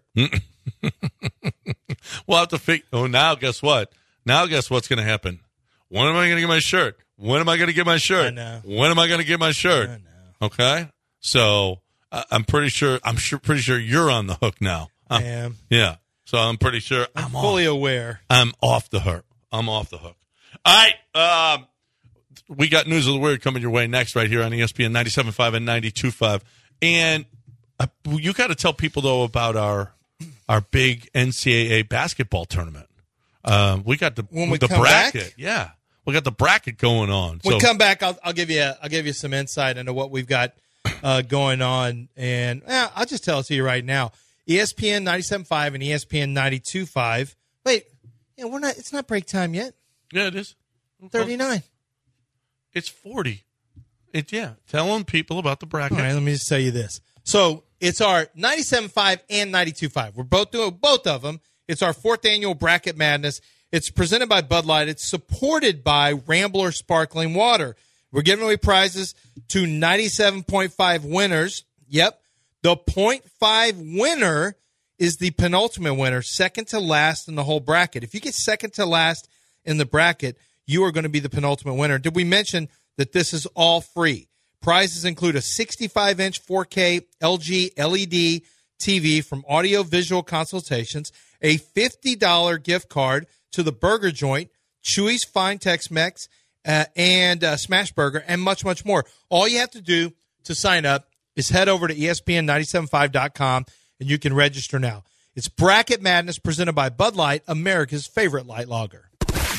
We'll have to figure. Oh, now guess what? Now guess what's going to happen? When am I going to get my shirt? When am I going to get my shirt? I know. When am I going to get my shirt? I know. Okay, so I'm pretty sure. Pretty sure you're on the hook now. I am. Yeah. So I'm pretty sure I'm fully aware. I'm off the hook. I'm off the hook. All right. We got News of the Weird coming your way next right here on ESPN 97.5 and 92.5. And you got to tell people, though, about our big NCAA basketball tournament. We got the come bracket. back? Yeah. We got the bracket going on. When we come back, I'll give you some insight into what we've got going on, and I'll just tell it to you right now. ESPN 97.5 and ESPN 92.5. Wait, we're not. It's not break time yet. Yeah, it is. 39. It's 40. Telling people about the bracket. All right, let me just tell you this. So it's our 97.5 and 92.5. We're both doing both of them. It's our 4th annual Bracket Madness. It's presented by Bud Light. It's supported by Rambler Sparkling Water. We're giving away prizes to 97.5 winners. Yep. The 0.5 winner is the penultimate winner, second to last in the whole bracket. If you get second to last in the bracket, you are going to be the penultimate winner. Did we mention that this is all free? Prizes include a 65-inch 4K LG LED TV from Audio Visual Consultations, a $50 gift card to the Burger Joint, Chewy's Fine Tex-Mex, and Smash Burger, and much, much more. All you have to do to sign up is head over to ESPN975.com, and you can register now. It's Bracket Madness presented by Bud Light, America's favorite light lager.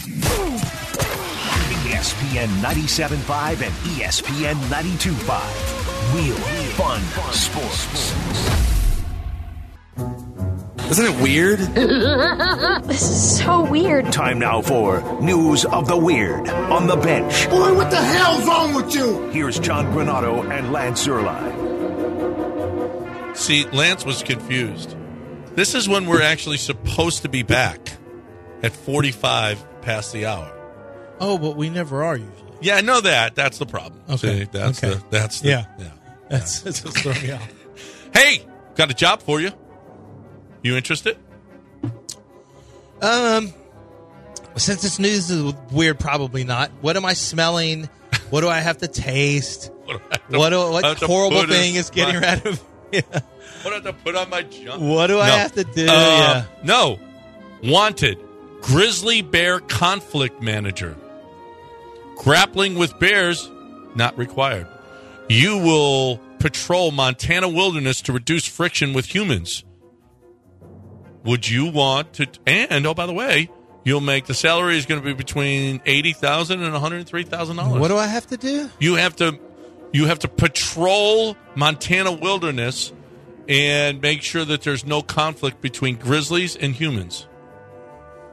ESPN 97.5 and ESPN 92.5. Real fun sports. Isn't it weird? This is so weird. Time now for News of the Weird on the Bench. Boy, what the hell's wrong with you? Here's John Granado and Lance Zierlein. See, Lance was confused. This is when we're actually supposed to be back at 45 past the hour. Oh, but we never are usually. Yeah, I know that. That's the problem. Okay. See, that's Okay. the Yeah. That's just throwing me off. Hey, got a job for you. You interested? Since this news is weird, probably not. What am I smelling? What do I have to taste? What horrible thing is getting rid of? Yeah. What do I have to put on my junk? What do I have to do? Yeah. No. Wanted. Grizzly bear conflict manager. Grappling with bears, not required. You will patrol Montana wilderness to reduce friction with humans. Would you want to? And, oh, by the way, you'll make the salary is going to be between $80,000 and $103,000. What do I have to do? You have to patrol Montana wilderness and make sure that there's no conflict between grizzlies and humans.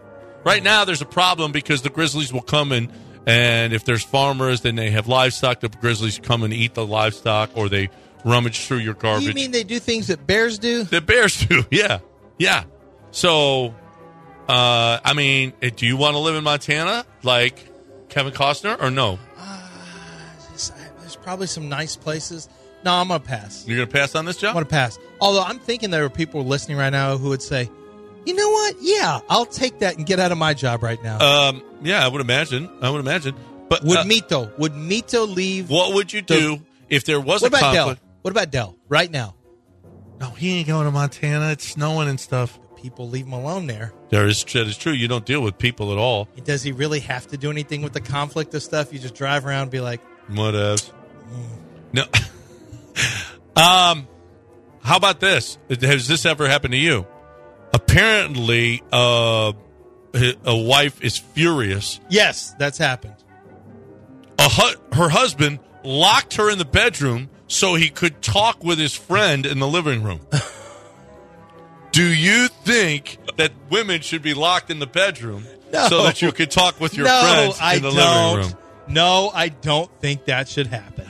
Right now, there's a problem because the Grizzlies will come in, and if there's farmers, then they have livestock. The Grizzlies come and eat the livestock, or they rummage through your garbage. You mean they do things that bears do? The Bears do, yeah. So, do you want to live in Montana like Kevin Costner, or no? There's probably some nice places. No, I'm going to pass. You're going to pass on this, Joe? I'm going to pass. Although I'm thinking there are people listening right now who would say, you know what? Yeah, I'll take that and get out of my job right now. Yeah, I would imagine. But would Mito leave? What would you do if there was a conflict? What about Dell right now? No, he ain't going to Montana. It's snowing and stuff. People leave him alone there. That is true. You don't deal with people at all. Does he really have to do anything with the conflict of stuff? You just drive around and be like, whatevs. No. How about this? Has this ever happened to you? Apparently, a wife is furious. Yes, that's happened. Her husband locked her in the bedroom so he could talk with his friend in the living room. Do you think that women should be locked in the bedroom so that you could talk with your friends in the living room? No, I don't think that should happen.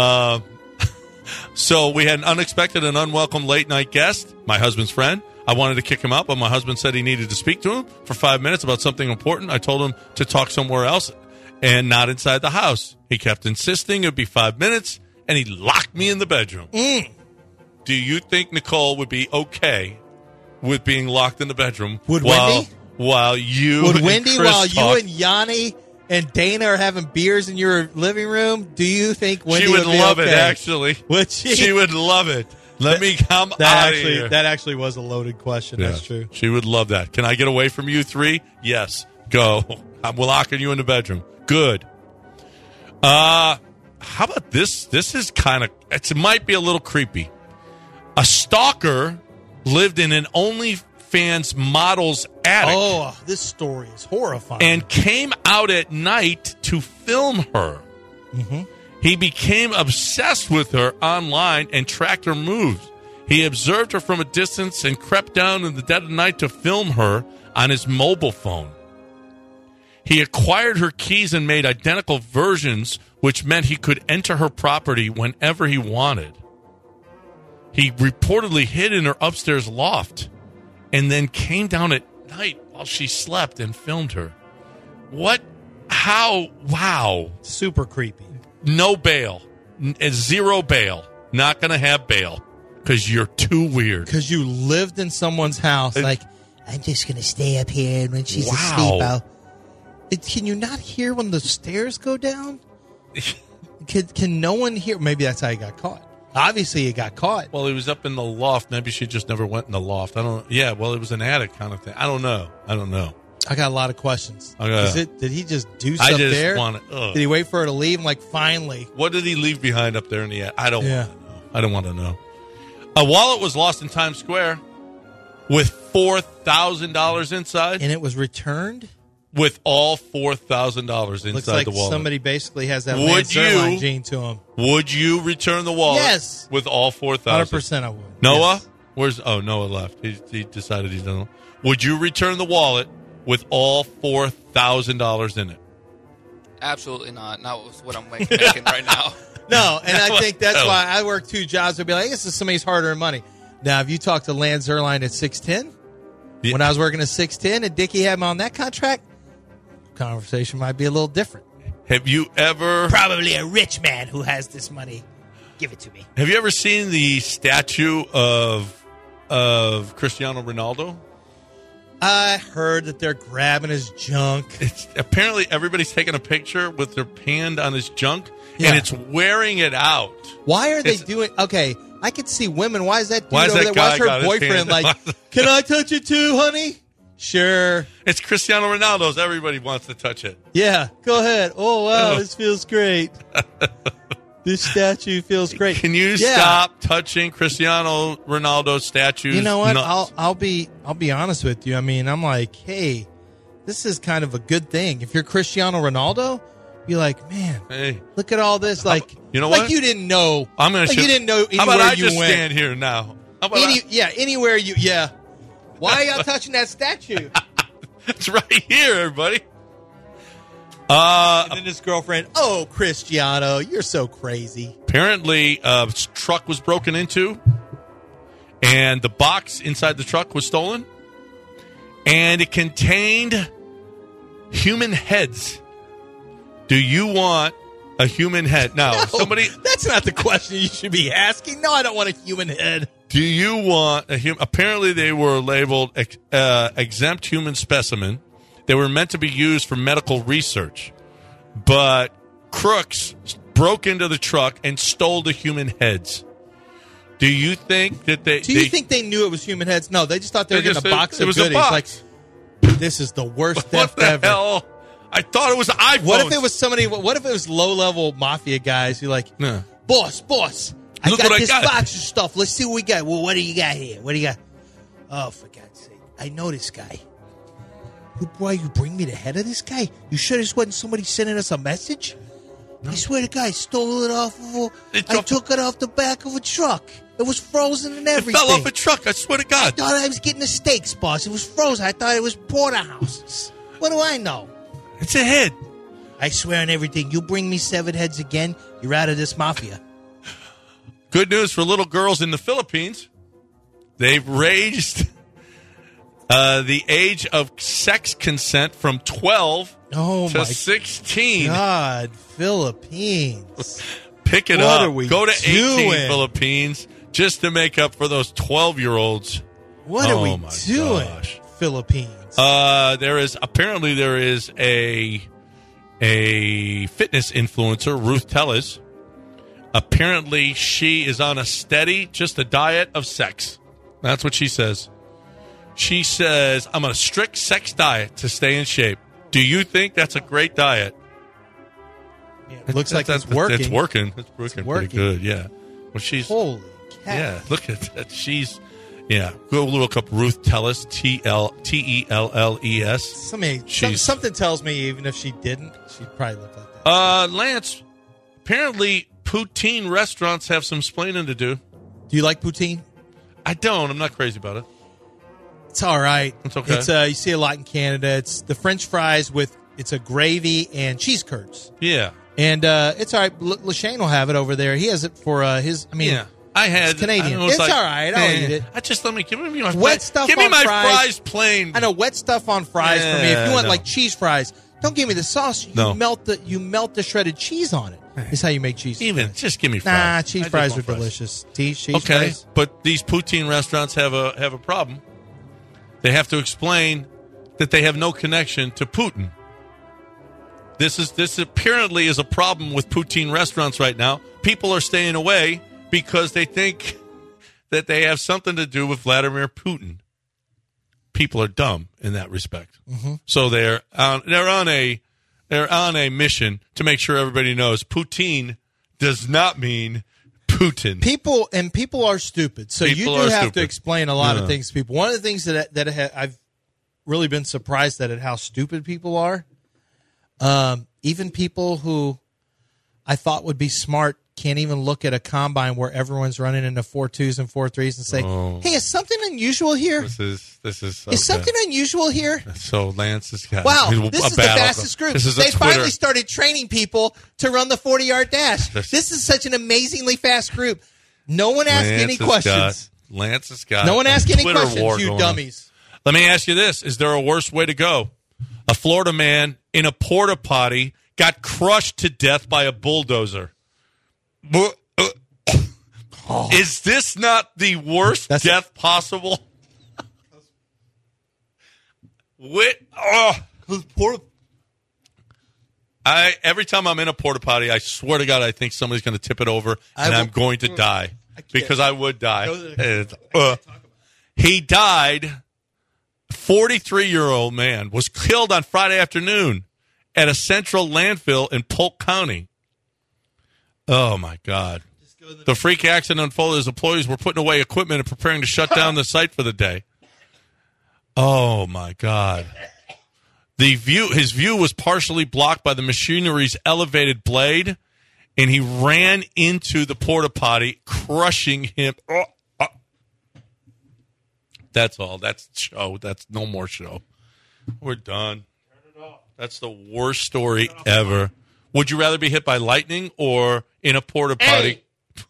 So we had an unexpected and unwelcome late-night guest, my husband's friend. I wanted to kick him out, but my husband said he needed to speak to him for 5 minutes about something important. I told him to talk somewhere else and not inside the house. He kept insisting it would be 5 minutes, and he locked me in the bedroom. Do you think Nicole would be okay with being locked in the bedroom? Would Wendy? While you Would and Wendy, Chris while talk? you and Yanni and Dana are having beers in your living room, do you think Wendy she would be love okay? it, actually. Would she? She would love it. Let me come out of here. That actually was a loaded question. Yeah, That's true. She would love that. Can I get away from you three? Yes. Go. I'm locking you in the bedroom. Good. How about this? This is it might be a little creepy. A stalker lived in an OnlyFans model's attic. Oh, this story is horrifying. And came out at night to film her. Mm-hmm. He became obsessed with her online and tracked her moves. He observed her from a distance and crept down in the dead of night to film her on his mobile phone. He acquired her keys and made identical versions, which meant he could enter her property whenever he wanted. He reportedly hid in her upstairs loft and then came down at night while she slept and filmed her. What? How? Wow. Super creepy. No bail. Zero bail. Not going to have bail because you're too weird. Because you lived in someone's house. Like, I'm just going to stay up here, and when she's asleep, can you not hear when the stairs go down? Can no one hear? Maybe that's how he got caught. Obviously, he got caught. Well, he was up in the loft. Maybe she just never went in the loft. I don't. Yeah. Well, it was an attic kind of thing. I don't know. I got a lot of questions. Did he just do stuff there? Did he wait for her to leave? I'm like, finally. What did he leave behind up there in the attic? I don't want to know. I don't want to know. A wallet was lost in Times Square with $4,000 inside. And it was returned? With all $4,000 inside Looks like the wallet. Somebody basically has that Lance Zierlein gene to him. Would you return the wallet? Yes. With all $4,000? 100% I would. Noah? Yes. Noah left. He decided he's done. Would you return the wallet with all $4,000 in it? Absolutely not. Not what I'm making right now. No, and I think that's why I work two jobs. I'd be like, this is somebody's hard-earned money. Now, if you talk to Lance Zierlein at 610, when I was working at 610 and Dickie had me on that contract, conversation might be a little different. Have you ever... Probably a rich man who has this money. Give it to me. Have you ever seen the statue of Cristiano Ronaldo? I heard that they're grabbing his junk. Apparently, everybody's taking a picture with their hand on his junk, and it's wearing it out. Why are they doing... Okay, I could see women. Why is that dude over there? Why is her boyfriend like, can I touch it too, honey? Sure. It's Cristiano Ronaldo's. Everybody wants to touch it. Yeah, go ahead. Oh, wow, this feels great. This statue feels great. Can you stop touching Cristiano Ronaldo's statues? You know what? I'll be honest with you. I mean, I'm like, hey, this is kind of a good thing. If you're Cristiano Ronaldo, be like, man, hey, look at all this. Like, you know like what? You didn't know. I'm gonna. Like you didn't know anywhere how about I you just went. Stand here now? Anywhere you. Yeah. Why are y'all touching that statue? It's right here, everybody. And then his girlfriend, oh, Cristiano, you're so crazy. Apparently, a truck was broken into, and the box inside the truck was stolen, and it contained human heads. Do you want a human head? Now, somebody... That's not the question you should be asking. No, I don't want a human head. Do you want a human... Apparently, they were labeled exempt human specimen. They were meant to be used for medical research, but crooks broke into the truck and stole the human heads. Do you think that they... Do you think they knew it was human heads? No, they just thought they were getting a box of it was goodies. a box. Like, this is the worst What theft the ever. hell? I thought it was iPhones. What if it was somebody? What if it was low-level mafia guys who like, Yeah. boss, I Look got what I this got. box of stuff. Let's see what we got. Well, what do you got here? What do you got? Oh, for God's sake! I know this guy. Why you bring me the head of this guy? You sure this wasn't somebody sending us a message? No. I swear to God, I stole it off of. I took it off the back of a truck. It was frozen and everything. It fell off a truck. I swear to God. I thought I was getting the steaks, boss. It was frozen. I thought it was porterhouses. What do I know? It's a head. I swear on everything. You bring me 7 heads again, you're out of this mafia. Good news for little girls in the Philippines. They've raised the age of sex consent from 12 to 16. God, Philippines. Pick it What up. are we Go to 18 doing? Philippines just to make up for those 12-year-olds. What are we my doing, gosh. Philippines? There is a fitness influencer, Ruth Tellez. Apparently, she is on just a diet of sex. That's what she says. She says, I'm on a strict sex diet to stay in shape. Do you think that's a great diet? Yeah, it looks like it's working. It's working. It's working pretty good, yeah. Well, she's... Holy cow. Yeah, look at that. She's... Yeah, go look up Ruth Tellez, Tellles. Something tells me even if she didn't, she'd probably look like that. Lance, apparently poutine restaurants have some splaining to do. Do you like poutine? I don't. I'm not crazy about it. It's all right. It's okay. It's you see a lot in Canada. It's the French fries it's a gravy and cheese curds. Yeah. And it's all right. LaShane will have it over there. He has it for his. I mean, yeah. I had it's Canadian. It's all right. I'll eat it. Give me my wet stuff. Give me on my fries plain. I know wet stuff on fries for me. If you want no. like cheese fries, don't give me the sauce. You melt the shredded cheese on it. It's how you make cheese. Even fries. just give me fries. Nah, cheese fries are delicious. Cheese fries. But these poutine restaurants have a problem. They have to explain that they have no connection to Putin. This apparently is a problem with poutine restaurants right now. People are staying away because they think that they have something to do with Vladimir Putin. People are dumb in that respect. Mm-hmm. So they're on a mission to make sure everybody knows Poutine does not mean Putin. People are stupid. So you do have to explain a lot of things to people. One of the things that I've really been surprised at how stupid people are. Even people who I thought would be smart can't even look at a combine where everyone's running into 4.2s and 4.3s and say, "Hey, is something unusual here? This is Is something unusual here?" So Lance has got this is the fastest group. They finally started training people to run the 40-yard dash. This is such an amazingly fast group. No one asked any questions. Lance has got no one asked any Twitter questions, you dummies. Let me ask you this. Is there a worse way to go? A Florida man in a porta potty got crushed to death by a bulldozer. Is this not the worst death possible? Every time I'm in a porta potty, I swear to God, I think somebody's going to tip it over and I'm going to die because I would die. He died. 43-year-old man was killed on Friday afternoon at a central landfill in Polk County. Oh, my God. The freak accident unfolded as employees were putting away equipment and preparing to shut down the site for the day. Oh, my God. His view was partially blocked by the machinery's elevated blade, and he ran into the porta potty, crushing him. That's all. That's show. That's no more show. We're done. That's the worst story ever. Would you rather be hit by lightning or in a porta potty?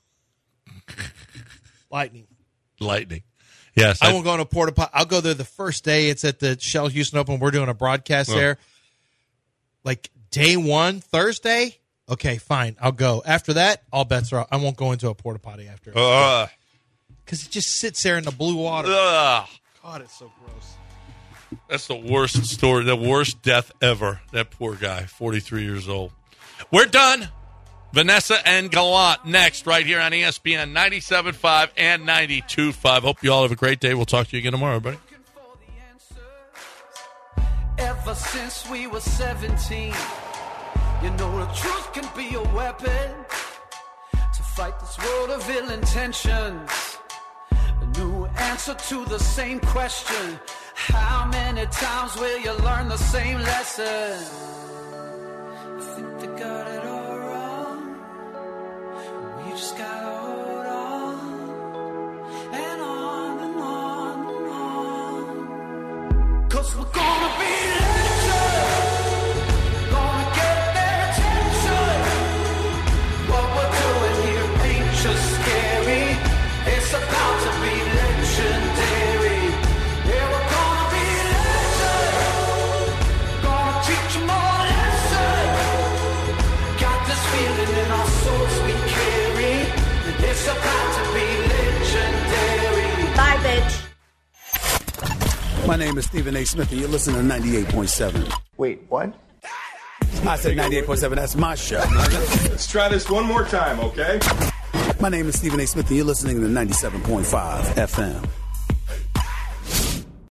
Lightning. Yes. I won't go in a porta potty. I'll go there the first day. It's at the Shell Houston Open. We're doing a broadcast there. Like day one, Thursday. Okay, fine. I'll go. After that, all bets are off. I won't go into a porta potty after. Because it just sits there in the blue water. God, it's so gross. That's the worst story, the worst death ever. That poor guy, 43 years old. We're done. Vanessa and Gallant next right here on ESPN 97.5 and 92.5. Hope you all have a great day. We'll talk to you again tomorrow, everybody. Ever since we were 17, you know the truth can be a weapon to fight this world of ill intentions. A new answer to the same question. How many times will you learn the same lesson? I think they got it all wrong. We just gotta hold on and on and on and on. 'Cause we're gonna be legends. Gonna get their attention. What we're doing here ain't just scary. It's about to be legendary. Yeah, we're gonna be legends. Gonna teach them all a lesson. Got this feeling in our souls we carry. It's about to be legendary. Bye, bitch. My name is Stephen A. Smith, and you're listening to 98.7. Wait, what? I said 98.7. That's my show. Let's try this one more time, okay? My name is Stephen A. Smith, and you're listening to 97.5 FM.